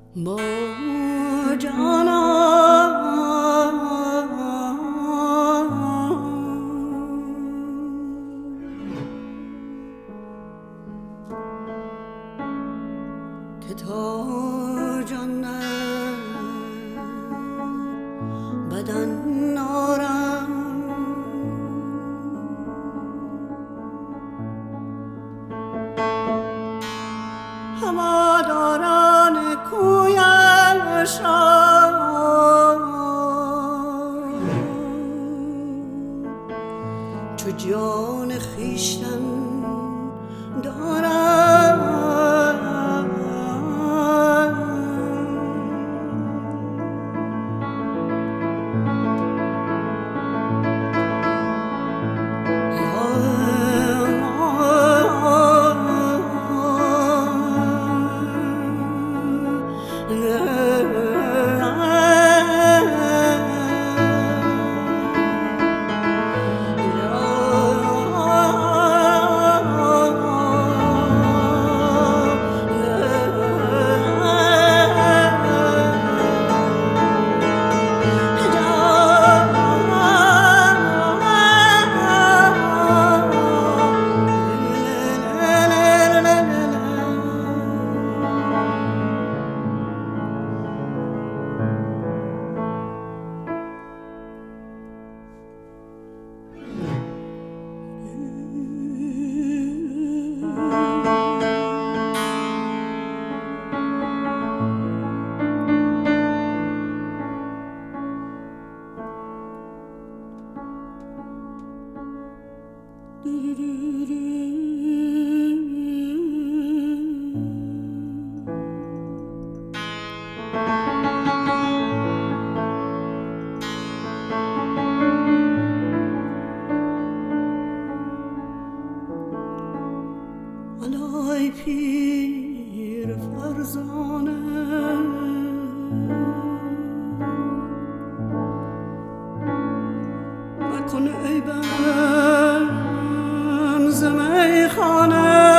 با جانا که تا جان بدن نارم هواداران کویش را چو جان خویشتن دارم الای پیر فرزانه مکن عیبم ز میخانه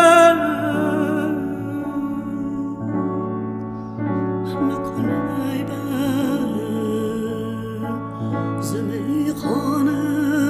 مکن عیبم ز میخانه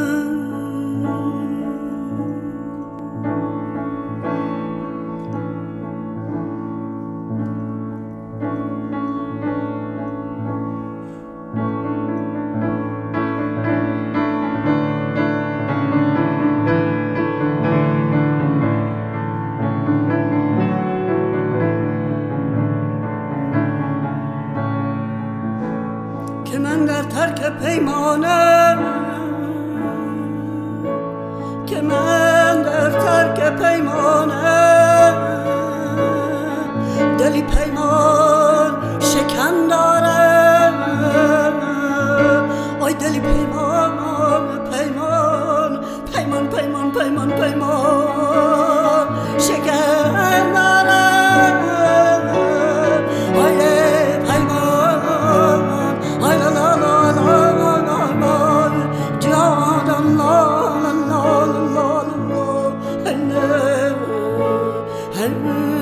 که من در ترک پیمانه که من در ترک پیمانه دلی پیمان شکن دارم آی دلی پیمان پیمان پیمان پیمان پیمان پیمان شکن دارم آی پیمان آی لا لا لا لا لا لا جان لا لا لا لا لا لا